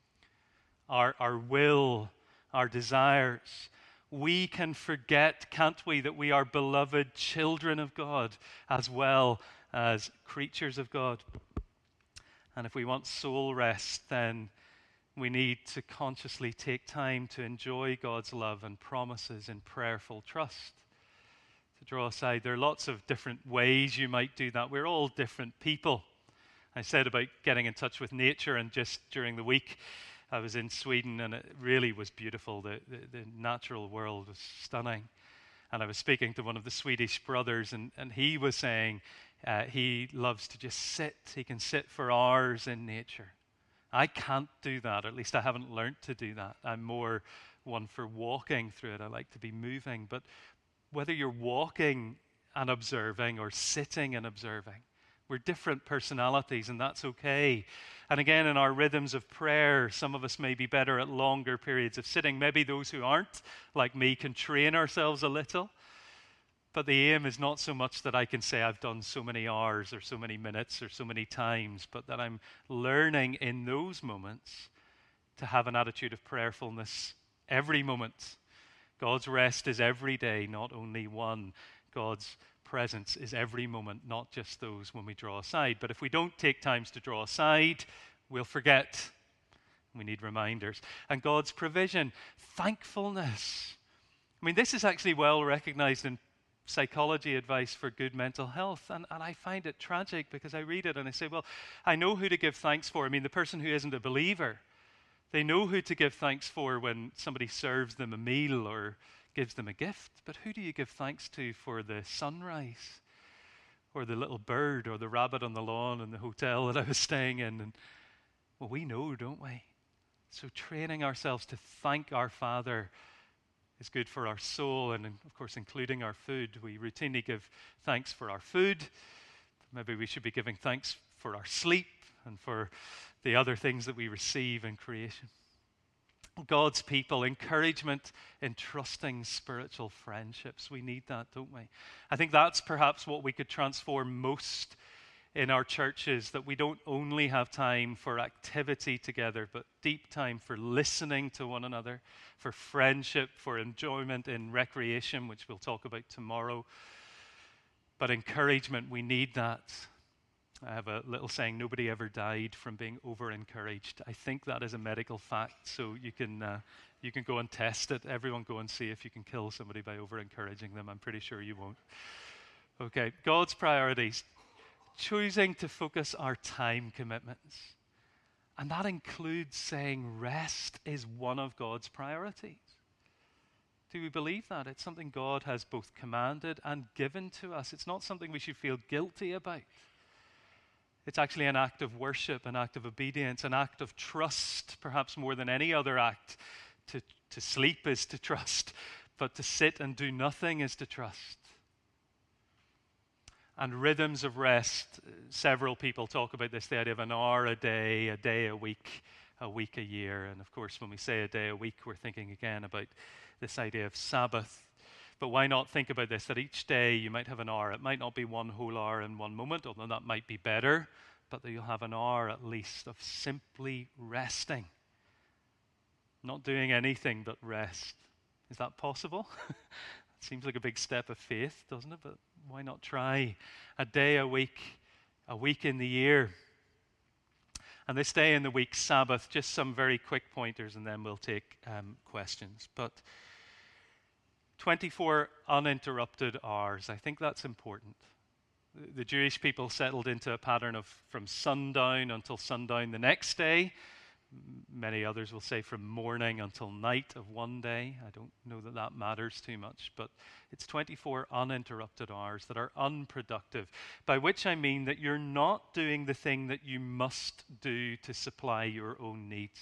[SPEAKER 1] our will, our desires. We can forget, can't we, that we are beloved children of God as well as creatures of God. And if we want soul rest, then we need to consciously take time to enjoy God's love and promises in prayerful trust. Draw aside. There are lots of different ways you might do that. We're all different people. I said about getting in touch with nature, and just during the week I was in Sweden and it really was beautiful. The natural world was stunning. And I was speaking to one of the Swedish brothers, and he was saying he loves to just sit. He can sit for hours in nature. I can't do that, or at least I haven't learned to do that. I'm more one for walking through it. I like to be moving. But whether you're walking and observing or sitting and observing, we're different personalities, and that's okay. And again, in our rhythms of prayer, some of us may be better at longer periods of sitting. Maybe those who aren't, like me, can train ourselves a little. But the aim is not so much that I can say I've done so many hours or so many minutes or so many times, but that I'm learning in those moments to have an attitude of prayerfulness every moment. God's rest is every day, not only one. God's presence is every moment, not just those when we draw aside. But if we don't take times to draw aside, we'll forget. We need reminders. And God's provision, thankfulness. I mean, this is actually well recognized in psychology advice for good mental health. And I find it tragic because I read it and I say, well, I know who to give thanks for. I mean, the person who isn't a believer, they know who to give thanks for when somebody serves them a meal or gives them a gift. But who do you give thanks to for the sunrise or the little bird or the rabbit on the lawn in the hotel that I was staying in? And well, we know, don't we? So training ourselves to thank our Father is good for our soul, and of course, including our food. We routinely give thanks for our food. Maybe we should be giving thanks for our sleep and for the other things that we receive in creation. God's people, encouragement in trusting spiritual friendships. We need that, don't we? I think that's perhaps what we could transform most in our churches, that we don't only have time for activity together, but deep time for listening to one another, for friendship, for enjoyment in recreation, which we'll talk about tomorrow. But encouragement, we need that. I have a little saying, nobody ever died from being over-encouraged. I think that is a medical fact, so you can go and test it. Everyone go and see if you can kill somebody by over-encouraging them. I'm pretty sure you won't. Okay, God's priorities. Choosing to focus our time commitments. And that includes saying rest is one of God's priorities. Do we believe that? It's something God has both commanded and given to us. It's not something we should feel guilty about. It's actually an act of worship, an act of obedience, an act of trust, perhaps more than any other act. To sleep is to trust, but to sit and do nothing is to trust. And rhythms of rest, several people talk about this, the idea of an hour a day a week a year. And of course, when we say a day a week, we're thinking again about this idea of Sabbath. But why not think about this, that each day you might have an hour. It might not be one whole hour in one moment, although that might be better, but that you'll have an hour at least of simply resting. Not doing anything but rest. Is that possible? Seems like a big step of faith, doesn't it? But why not try a day a week in the year? And this day in the week, Sabbath, just some very quick pointers, and then we'll take questions. But 24 uninterrupted hours, I think that's important. The Jewish people settled into a pattern of from sundown until sundown the next day. Many others will say from morning until night of one day. I don't know that that matters too much, but it's 24 uninterrupted hours that are unproductive, by which I mean that you're not doing the thing that you must do to supply your own needs.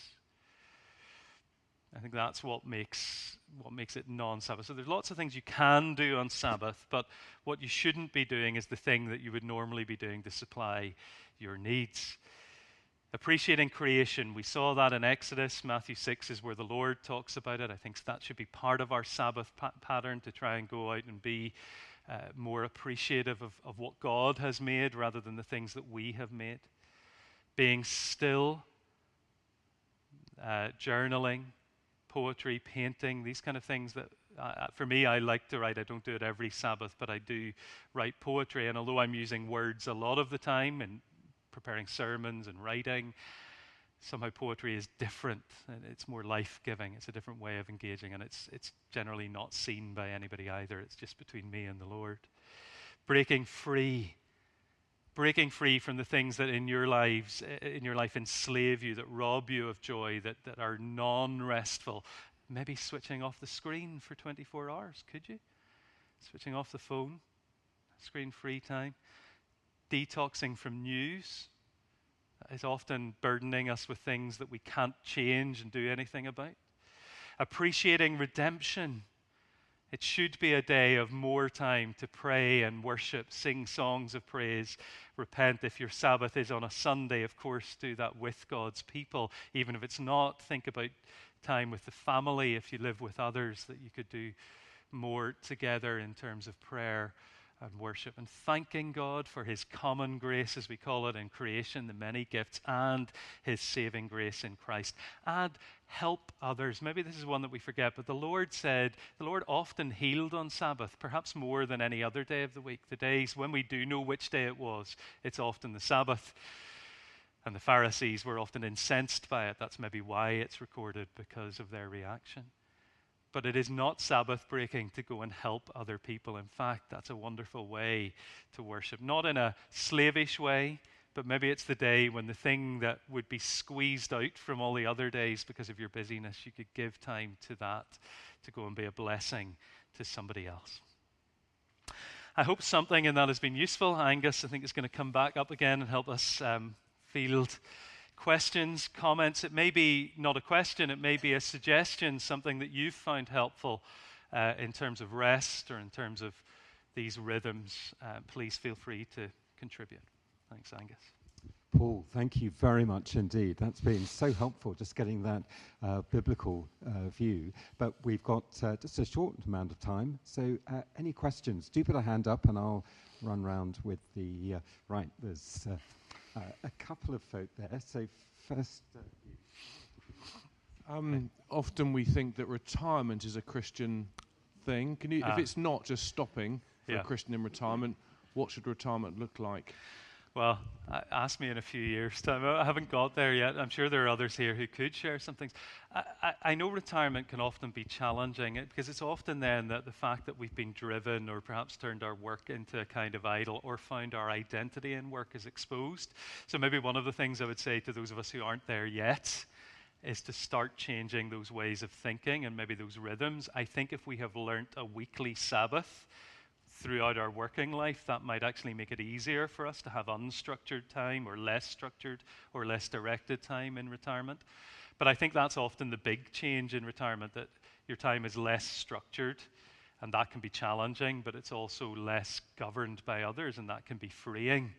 [SPEAKER 1] I think that's what makes it non-Sabbath. So there's lots of things you can do on Sabbath, but what you shouldn't be doing is the thing that you would normally be doing to supply your needs. Appreciating creation. We saw that in Exodus. Matthew 6 is where the Lord talks about it. I think that should be part of our Sabbath pattern, to try and go out and be more appreciative of what God has made rather than the things that we have made. Being still, journaling, poetry, painting, these kind of things that, for me, I like to write. I don't do it every Sabbath, but I do write poetry. And although I'm using words a lot of the time and preparing sermons and writing, somehow poetry is different. It's more life-giving. It's a different way of engaging, and it's generally not seen by anybody either. It's just between me and the Lord. Breaking free from the things that in your life enslave you, that rob you of joy, that are non-restful. Maybe switching off the screen for 24 hours, could you? Switching off the phone, screen-free time. Detoxing from news is often burdening us with things that we can't change and do anything about. Appreciating redemption. It should be a day of more time to pray and worship, sing songs of praise, repent. If your Sabbath is on a Sunday, of course, do that with God's people. Even if it's not, think about time with the family. If you live with others, that you could do more together in terms of prayer and worship, and thanking God for his common grace, as we call it, in creation, the many gifts, and his saving grace in Christ. And help others. Maybe this is one that we forget, but the Lord often healed on Sabbath, perhaps more than any other day of the week. The days when we do know which day it was, it's often the Sabbath. And the Pharisees were often incensed by it. That's maybe why it's recorded, because of their reaction. But it is not Sabbath breaking to go and help other people. In fact, that's a wonderful way to worship. Not in a slavish way, but maybe it's the day when the thing that would be squeezed out from all the other days because of your busyness, you could give time to that to go and be a blessing to somebody else. I hope something in that has been useful. Angus, I think, is going to come back up again and help us field questions, comments. It may be not a question, it may be a suggestion, something that you've found helpful in terms of rest or in terms of these rhythms. Please feel free to contribute. Thanks, Angus.
[SPEAKER 2] Paul, thank you very much indeed. That's been so helpful, just getting that biblical view. But we've got just a short amount of time, so any questions? Do put a hand up and I'll run round with the... right, there's a couple of folk there. So first...
[SPEAKER 3] often we think that retirement is a Christian thing. Can you, if it's not just stopping for a Christian in retirement, what should retirement look like?
[SPEAKER 1] Well, ask me in a few years' time. I haven't got there yet. I'm sure there are others here who could share some things. I know retirement can often be challenging because it's often then that the fact that we've been driven or perhaps turned our work into a kind of idol or found our identity in work is exposed. So maybe one of the things I would say to those of us who aren't there yet is to start changing those ways of thinking and maybe those rhythms. I think if we have learnt a weekly Sabbath throughout our working life, that might actually make it easier for us to have unstructured time or less structured or less directed time in retirement. But I think that's often the big change in retirement, that your time is less structured, and that can be challenging, but it's also less governed by others, and that can be freeing.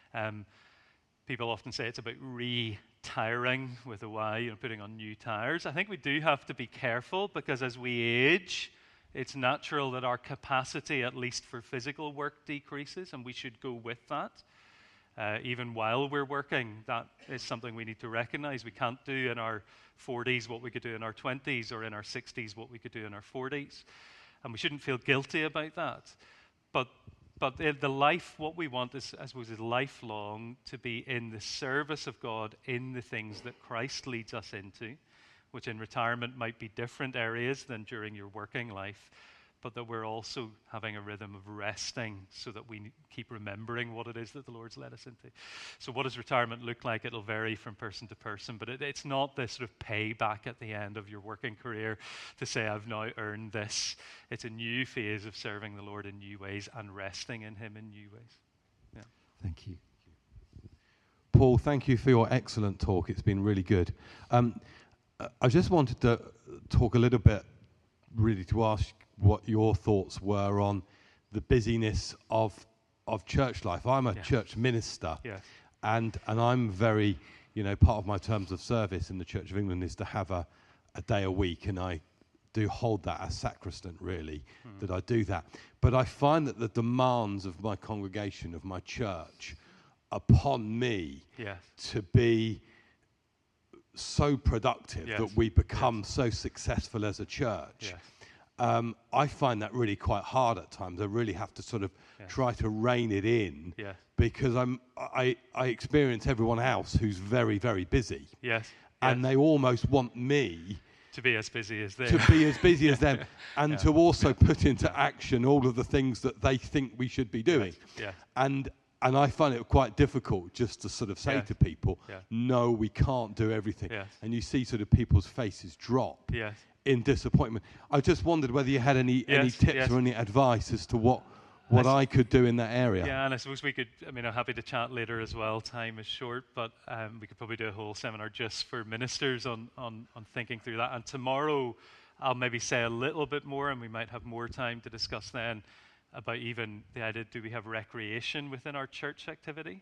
[SPEAKER 1] People often say it's about retiring with a Y, putting on new tires. I think we do have to be careful because as we age, it's natural that our capacity, at least for physical work, decreases, and we should go with that. Even while we're working, that is something we need to recognize. We can't do in our 40s what we could do in our 20s, or in our 60s what we could do in our 40s. And we shouldn't feel guilty about that. But in the life, what we want is, I suppose, is lifelong to be in the service of God in the things that Christ leads us into, which in retirement might be different areas than during your working life, but that we're also having a rhythm of resting so that we keep remembering what it is that the Lord's led us into. So what does retirement look like? It'll vary from person to person, but it's not this sort of payback at the end of your working career to say, I've now earned this. It's a new phase of serving the Lord in new ways and resting in Him in new ways. Yeah.
[SPEAKER 2] Thank you.
[SPEAKER 4] Paul, thank you for your excellent talk. It's been really good. I just wanted to talk a little bit, really to ask what your thoughts were on the busyness of church life. I'm a church minister, and I'm very, part of my terms of service in the Church of England is to have a day a week, and I do hold that as sacrosanct, really, that I do that. But I find that the demands of my congregation, of my church, upon me to be so productive that we become so successful as a church. I find that really quite hard at times. I really have to sort of try to rein it in because I experience everyone else who's very, very busy. And they almost want me
[SPEAKER 1] to be as busy as them.
[SPEAKER 4] To be as busy as them and to also put into action all of the things that they think we should be doing. And I find it quite difficult just to sort of say to people, no, we can't do everything. And you see sort of people's faces drop in disappointment. I just wondered whether you had any tips or any advice as to what I could do in that area.
[SPEAKER 1] Yeah, and I suppose we could, I'm happy to chat later as well. Time is short, but we could probably do a whole seminar just for ministers on thinking through that. And tomorrow I'll maybe say a little bit more, and we might have more time to discuss then, about even the idea, do we have recreation within our church activities?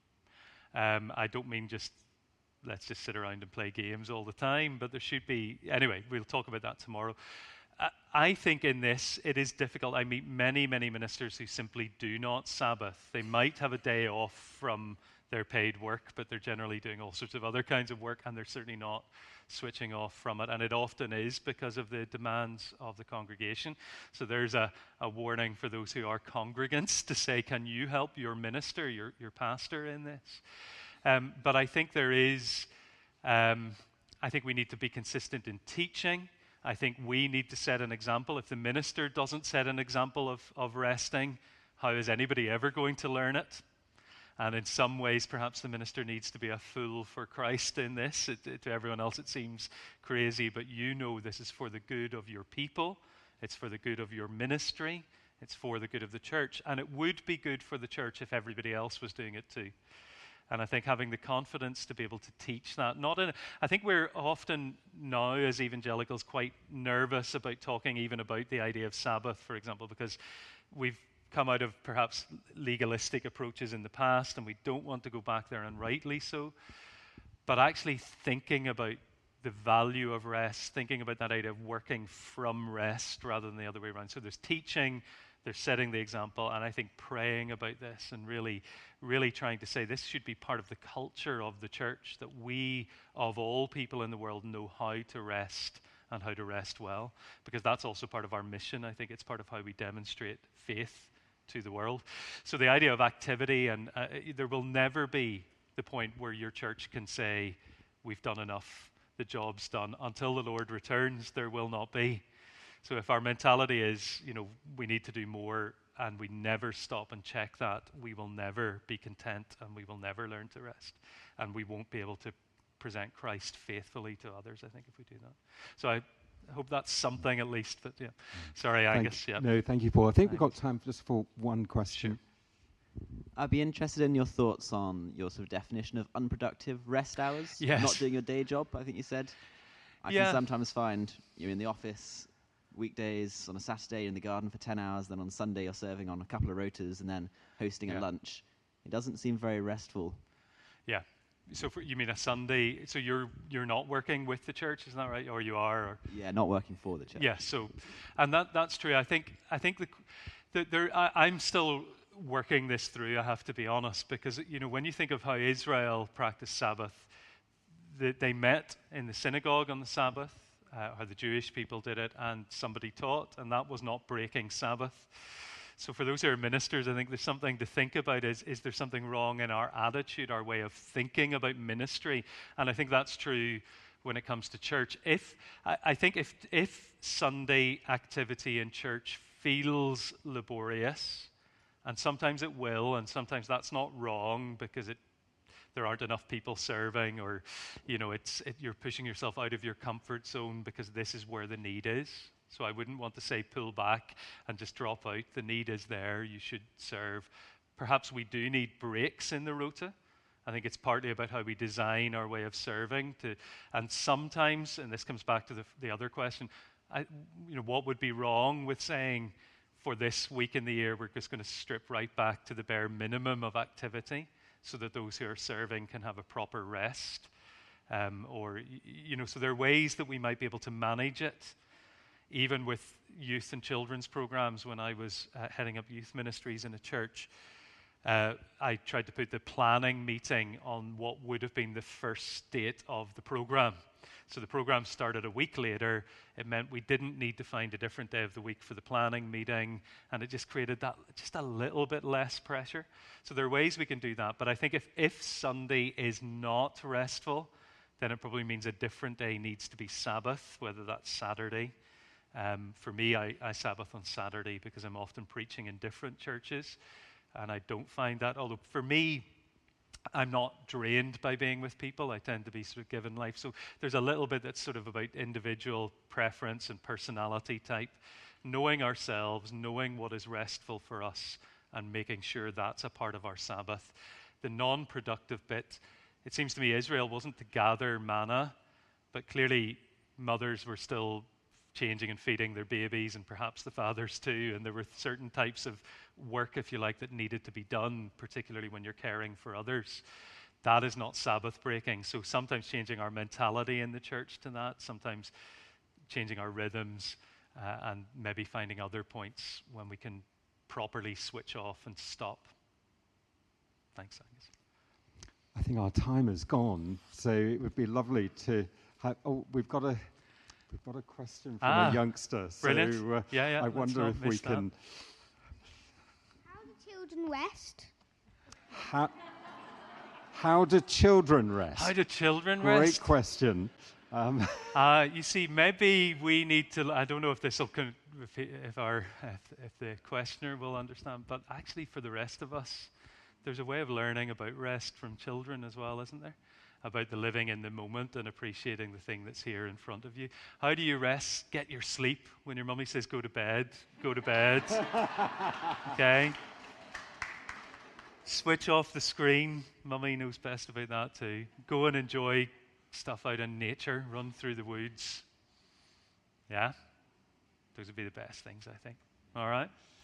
[SPEAKER 1] I don't mean just, let's just sit around and play games all the time, but there should be, anyway, we'll talk about that tomorrow. I think in this, it is difficult. I meet many, many ministers who simply do not Sabbath. They might have a day off from their paid work, but they're generally doing all sorts of other kinds of work, and they're certainly not switching off from it. And it often is because of the demands of the congregation. So there's a warning for those who are congregants to say, can you help your minister, your pastor in this? But I think there is, I think we need to be consistent in teaching. I think we need to set an example. If the minister doesn't set an example of resting, how is anybody ever going to learn it? And in some ways, perhaps the minister needs to be a fool for Christ in this. To everyone else, it seems crazy, but you know this is for the good of your people. It's for the good of your ministry. It's for the good of the church. And it would be good for the church if everybody else was doing it too. And I think having the confidence to be able to teach that, I think we're often now as evangelicals quite nervous about talking even about the idea of Sabbath, for example, because we've come out of perhaps legalistic approaches in the past and we don't want to go back there, and rightly so. But actually thinking about the value of rest, thinking about that idea of working from rest rather than the other way around. So there's teaching, there's setting the example, and I think praying about this and really, really trying to say this should be part of the culture of the church, that we, of all people in the world, know how to rest and how to rest well, because that's also part of our mission. I think it's part of how we demonstrate faith to the world. So the idea of activity, and there will never be the point where your church can say, we've done enough, the job's done. Until the Lord returns, there will not be. So if our mentality is, we need to do more, and we never stop and check that, we will never be content, and we will never learn to rest. And we won't be able to present Christ faithfully to others, I think, if we do that. So I hope that's something at least. But yeah, sorry, Angus. Yeah.
[SPEAKER 2] No, thank you, Paul. I think we've got time just for one question.
[SPEAKER 1] Sure.
[SPEAKER 5] I'd be interested in your thoughts on your sort of definition of unproductive rest hours.
[SPEAKER 1] Yes.
[SPEAKER 5] Not doing your day job, I think you said. I can sometimes find you're in the office weekdays, on a Saturday in the garden for 10 hours, then on Sunday you're serving on a couple of rotas and then hosting a lunch. It doesn't seem very restful.
[SPEAKER 1] Yeah. So you mean a Sunday? So you're not working with the church, isn't that right? Or you are? Or?
[SPEAKER 5] Yeah, not working for the church.
[SPEAKER 1] Yeah. So, and that's true. I think I'm still working this through. I have to be honest, because when you think of how Israel practiced Sabbath, they met in the synagogue on the Sabbath, how the Jewish people did it, and somebody taught, and that was not breaking Sabbath. So for those who are ministers, I think there's something to think about. Is there something wrong in our attitude, our way of thinking about ministry? And I think that's true when it comes to church. I think if Sunday activity in church feels laborious, and sometimes it will, and sometimes that's not wrong because there aren't enough people serving, or you're pushing yourself out of your comfort zone because this is where the need is. So I wouldn't want to say pull back and just drop out. The need is there. You should serve. Perhaps we do need breaks in the rota. I think it's partly about how we design our way of serving. And sometimes, and this comes back to the other question, what would be wrong with saying for this week in the year we're just going to strip right back to the bare minimum of activity so that those who are serving can have a proper rest? So there are ways that we might be able to manage it. Even with youth and children's programs, when I was heading up youth ministries in a church, I tried to put the planning meeting on what would have been the first date of the program. So the program started a week later. It meant we didn't need to find a different day of the week for the planning meeting, and it just created that just a little bit less pressure. So there are ways we can do that, but I think if Sunday is not restful, then it probably means a different day needs to be Sabbath, whether that's Saturday. For me, I Sabbath on Saturday because I'm often preaching in different churches, and I don't find that. Although for me, I'm not drained by being with people. I tend to be sort of given life. So there's a little bit that's sort of about individual preference and personality type, knowing ourselves, knowing what is restful for us, and making sure that's a part of our Sabbath. The non-productive bit, it seems to me Israel wasn't to gather manna, but clearly mothers were still changing and feeding their babies, and perhaps the fathers too, and there were certain types of work, if you like, that needed to be done, particularly when you're caring for others. That is not Sabbath breaking. So sometimes changing our mentality in the church to that, sometimes changing our rhythms, and maybe finding other points when we can properly switch off and stop. Thanks, Angus.
[SPEAKER 2] I think our time has gone, so it would be lovely to have. Oh, we've got a question from a youngster.
[SPEAKER 1] Brilliant.
[SPEAKER 2] So
[SPEAKER 1] yeah,
[SPEAKER 2] I wonder if we can.
[SPEAKER 6] How do children rest?
[SPEAKER 2] How do children rest?
[SPEAKER 1] How do children
[SPEAKER 2] Great
[SPEAKER 1] rest?
[SPEAKER 2] question.
[SPEAKER 1] You see, maybe we need to. I don't know if this will, if the questioner will understand. But actually, for the rest of us, there's a way of learning about rest from children as well, isn't there? About the living in the moment and appreciating the thing that's here in front of you. How do you rest? Get your sleep. When your mummy says go to bed, go to bed. Okay? Switch off the screen. Mummy knows best about that too. Go and enjoy stuff out in nature. Run through the woods. Yeah? Those would be the best things, I think. All right?